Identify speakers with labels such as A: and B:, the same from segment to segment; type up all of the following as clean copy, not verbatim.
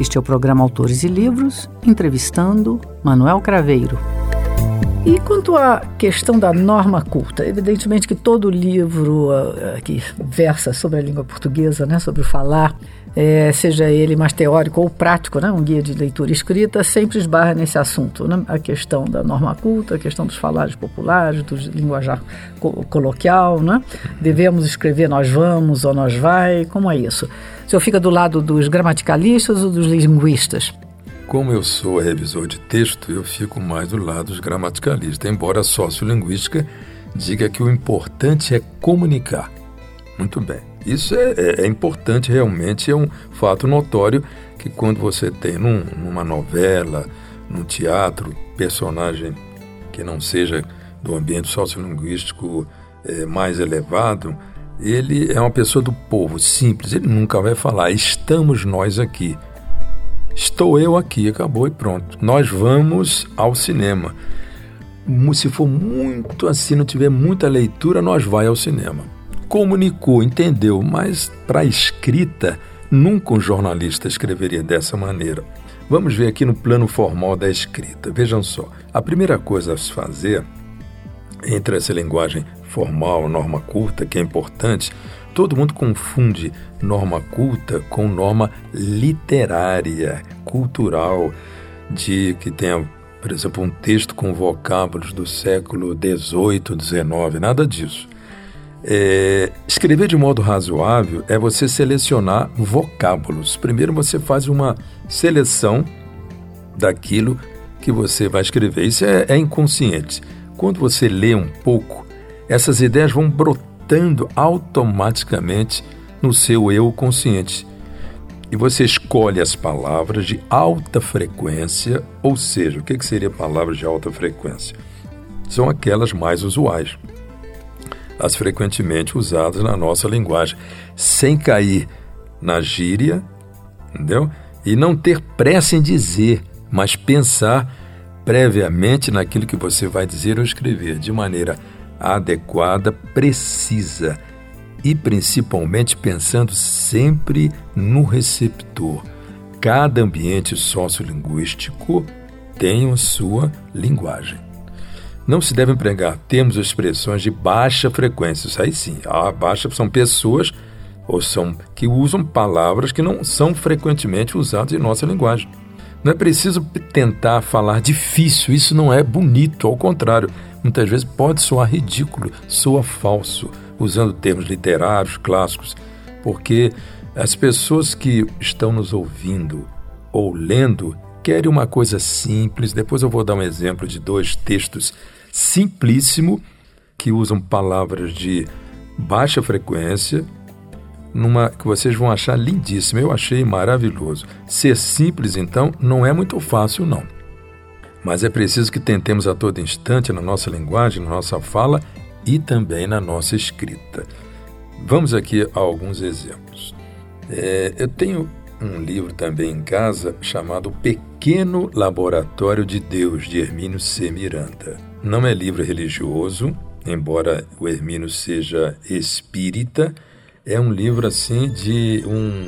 A: Este é o programa Autores e Livros, entrevistando Manuel Craveiro. E quanto à questão da norma culta, evidentemente que todo livro que versa sobre a língua portuguesa, né, sobre o falar, seja ele mais teórico ou prático, né, um guia de leitura e escrita, sempre esbarra nesse assunto, né, a questão da norma culta, a questão dos falares populares, do linguajar coloquial, né? Devemos escrever nós vamos ou nós vai, como é isso? O senhor fica do lado dos gramaticalistas ou dos linguistas?
B: Como eu sou revisor de texto, eu fico mais do lado dos gramaticalistas, embora a sociolinguística diga que o importante é comunicar. Muito bem. Isso é importante, realmente é um fato notório que quando você tem numa novela, num teatro, personagem que não seja do ambiente sociolinguístico mais elevado, ele é uma pessoa do povo, simples, ele nunca vai falar, estamos nós aqui. Estou eu aqui, acabou e pronto. Nós vamos ao cinema. Se for muito assim, não tiver muita leitura, nós vai ao cinema. Comunicou, entendeu, mas para a escrita, nunca um jornalista escreveria dessa maneira. Vamos ver aqui no plano formal da escrita. Vejam só, a primeira coisa a se fazer, entre essa linguagem formal, norma culta, que é importante, todo mundo confunde norma culta com norma literária, cultural, que tenha, por exemplo, um texto com vocábulos do século XVIII, XIX, nada disso. Escrever de modo razoável é você selecionar vocábulos. Primeiro você faz uma seleção daquilo que você vai escrever. Isso é inconsciente. Quando você lê um pouco, essas ideias vão brotando automaticamente no seu eu consciente. E você escolhe as palavras de alta frequência, ou seja, o que seria palavras de alta frequência? São aquelas mais usuais, as frequentemente usadas na nossa linguagem, sem cair na gíria, entendeu? E não ter pressa em dizer, mas pensar previamente naquilo que você vai dizer ou escrever, de maneira adequada, precisa e principalmente pensando sempre no receptor. Cada ambiente sociolinguístico tem a sua linguagem. Não se deve empregar termos ou expressões de baixa frequência. Isso aí sim, baixa são pessoas que usam palavras que não são frequentemente usadas em nossa linguagem. Não é preciso tentar falar difícil, isso não é bonito, ao contrário, muitas vezes pode soar ridículo, soa falso, usando termos literários, clássicos, porque as pessoas que estão nos ouvindo ou lendo querem uma coisa simples. Depois eu vou dar um exemplo de 2 textos simplíssimos que usam palavras de baixa frequência, que vocês vão achar lindíssimo. Eu achei maravilhoso. Ser simples, então, não é muito fácil, não. Mas é preciso que tentemos a todo instante na nossa linguagem, na nossa fala e também na nossa escrita. Vamos aqui a alguns exemplos. Eu tenho um livro também em casa chamado Pequeno Laboratório de Deus, de Hermínio C. Miranda. Não é livro religioso, embora o Hermínio seja espírita. É um livro assim de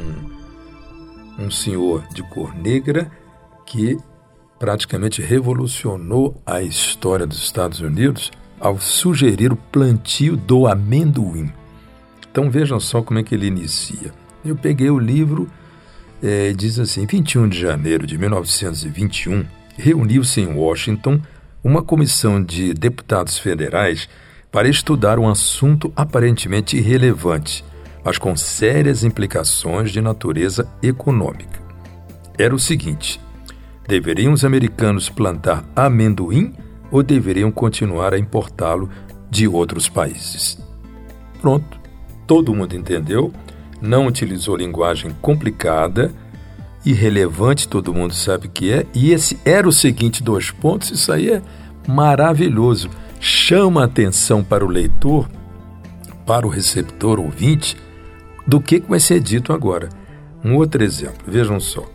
B: um senhor de cor negra que praticamente revolucionou a história dos Estados Unidos ao sugerir o plantio do amendoim. Então vejam só como é que ele inicia. Eu peguei o livro, diz assim: 21 de janeiro de 1921, reuniu-se em Washington uma comissão de deputados federais para estudar um assunto aparentemente irrelevante, mas com sérias implicações de natureza econômica. Era o seguinte: deveriam os americanos plantar amendoim ou deveriam continuar a importá-lo de outros países? Pronto, todo mundo entendeu, não utilizou linguagem complicada, irrelevante, todo mundo sabe que é, e esse era o seguinte 2 pontos, isso aí é maravilhoso, chama a atenção para o leitor, para o receptor ouvinte, do que vai ser dito agora. Um outro exemplo, vejam só.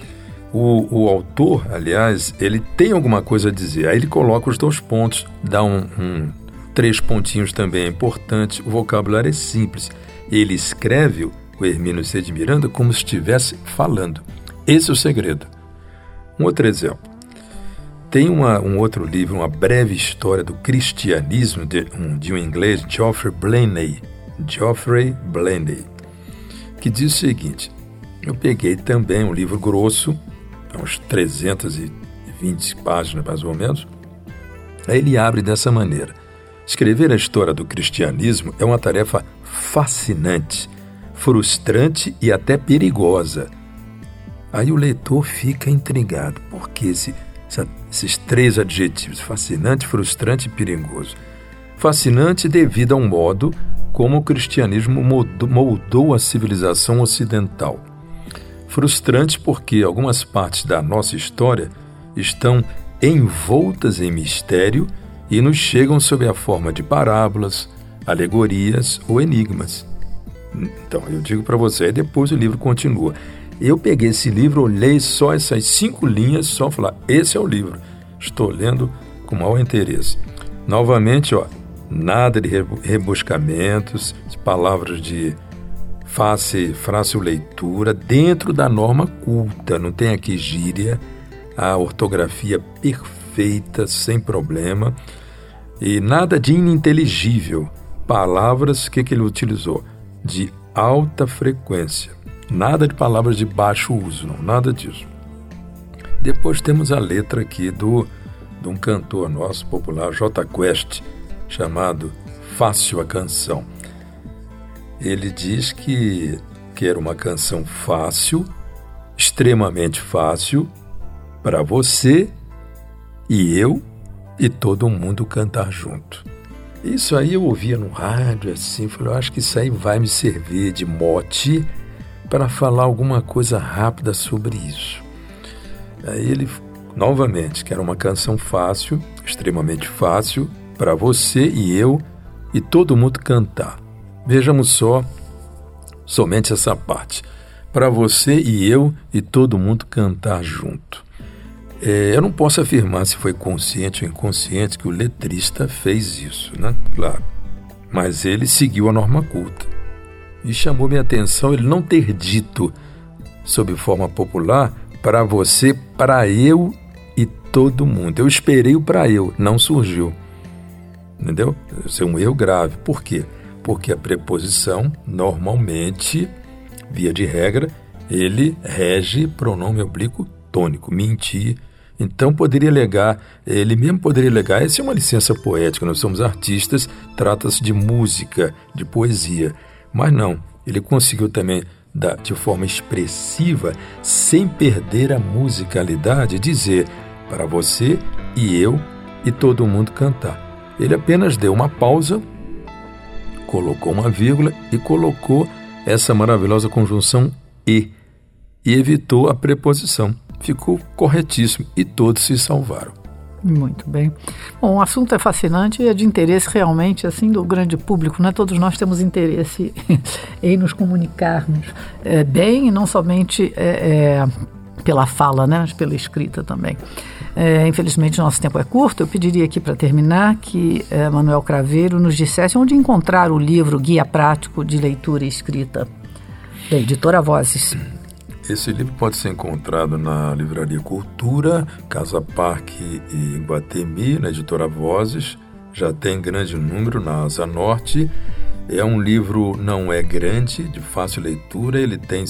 B: O autor, aliás, ele tem alguma coisa a dizer, aí ele coloca os 2 pontos, dá 3 pontinhos também é importante, o vocabulário é simples. Ele escreve, o Hermínio C. de Miranda, como se estivesse falando. Esse é o segredo. Um outro exemplo. Tem um outro livro, Uma Breve História do Cristianismo, de um inglês, Geoffrey Blaney, que diz o seguinte: eu peguei também um livro grosso, uns 320 páginas mais ou menos. Aí ele abre dessa maneira: escrever a história do cristianismo é uma tarefa fascinante, frustrante e até perigosa. Aí o leitor fica intrigado, porque esses três adjetivos, fascinante, frustrante e perigoso. Fascinante devido ao modo como o cristianismo moldou a civilização ocidental. Frustrante porque algumas partes da nossa história estão envoltas em mistério e nos chegam sob a forma de parábolas, alegorias ou enigmas. Então, eu digo para você, aí depois o livro continua. Eu peguei esse livro, olhei só essas 5 linhas, só falar, esse é o livro. Estou lendo com maior interesse. Novamente, nada de rebuscamentos, palavras de fácil leitura, dentro da norma culta. Não tem aqui gíria, a ortografia perfeita, sem problema. E nada de ininteligível. Palavras, que ele utilizou? De alta frequência. Nada de palavras de baixo uso, não, nada disso. Depois temos a letra aqui de um cantor nosso popular, J Quest, chamado Fácil a Canção. Ele diz que era uma canção fácil, extremamente fácil, para você e eu e todo mundo cantar junto. Isso aí eu ouvia no rádio assim, falei, eu acho que isso aí vai me servir de mote para falar alguma coisa rápida sobre isso. Aí ele, novamente, que era uma canção fácil, extremamente fácil, para você e eu e todo mundo cantar. Vejamos somente essa parte. Para você e eu e todo mundo cantar junto. Eu não posso afirmar se foi consciente ou inconsciente que o letrista fez isso, né? Claro. Mas ele seguiu a norma culta. E chamou minha atenção ele não ter dito, sob forma popular, para você, para eu e todo mundo. Eu esperei o para eu, não surgiu. Entendeu? Isso é um erro grave. Por quê? Porque a preposição, normalmente, via de regra, ele rege pronome oblíquo tônico, mentir. Então ele mesmo poderia alegar, essa é uma licença poética, nós somos artistas, trata-se de música, de poesia. Mas não, ele conseguiu também, de forma expressiva, sem perder a musicalidade, dizer para você e eu e todo mundo cantar. Ele apenas deu uma pausa, colocou uma vírgula e colocou essa maravilhosa conjunção e evitou a preposição. Ficou corretíssimo e todos se salvaram.
A: Muito bem. Bom, o assunto é fascinante e é de interesse realmente assim do grande público, né? Todos nós temos interesse em nos comunicarmos bem e não somente pela fala, né? Mas pela escrita também. Infelizmente nosso tempo é curto. Eu pediria aqui para terminar que Manuel Craveiro nos dissesse onde encontrar o livro Guia Prático de Leitura e Escrita da Editora Vozes.
B: Esse livro pode ser encontrado na Livraria Cultura, Casa Parque e Iguatemi, na Editora Vozes. Já tem grande número na Asa Norte. É um livro, não é grande, de fácil leitura. Ele tem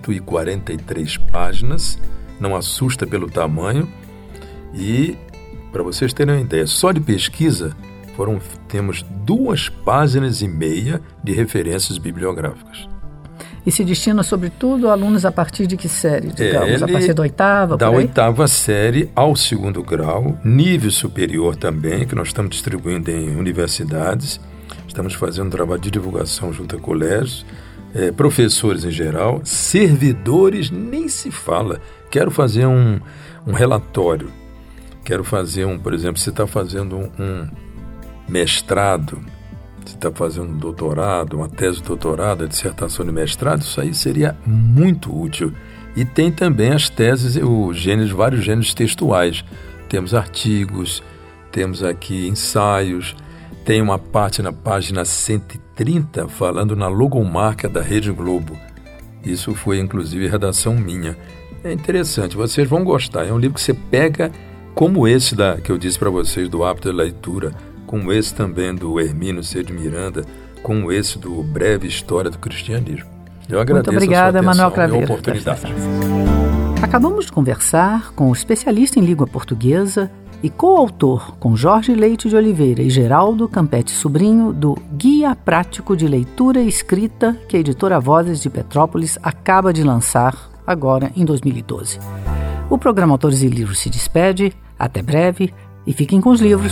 B: 143 páginas, não assusta pelo tamanho. E, para vocês terem uma ideia, só de pesquisa, temos 2,5 páginas de referências bibliográficas.
A: E se destina, sobretudo, a alunos a partir de que série, digamos? A partir da 8ª?
B: Da 8ª série ao 2º grau, nível superior também, que nós estamos distribuindo em universidades. Estamos fazendo um trabalho de divulgação junto a colégios, professores em geral, servidores, nem se fala. Quero fazer um relatório. Quero fazer por exemplo, você está fazendo um mestrado, você está fazendo um doutorado, uma tese de doutorado, a dissertação de mestrado, isso aí seria muito útil. E tem também as teses, vários gêneros textuais. Temos artigos, temos aqui ensaios, tem uma parte na página 130 falando na logomarca da Rede Globo. Isso foi, inclusive, redação minha. é interessante, vocês vão gostar. É um livro que você pega, como esse que eu disse para vocês, do Hábito da Leitura, como esse também do Hermínio C. de Miranda, como esse do Breve História do Cristianismo. Eu agradeço.
A: Muito obrigada,
B: a sua
A: Manuel
B: atenção e a
A: Craveiro.
B: oportunidade.
A: Acabamos de conversar com o especialista em língua portuguesa e coautor com Jorge Leite de Oliveira e Geraldo Campetti Sobrinho do Guia Prático de Leitura e Escrita que a editora Vozes de Petrópolis acaba de lançar agora em 2012. O programa Autores e Livros se despede, até breve e fiquem com os livros.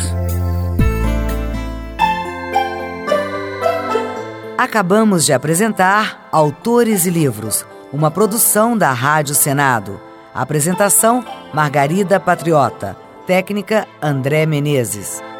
C: Acabamos de apresentar Autores e Livros, uma produção da Rádio Senado. Apresentação: Margarida Patriota. Técnica: André Menezes.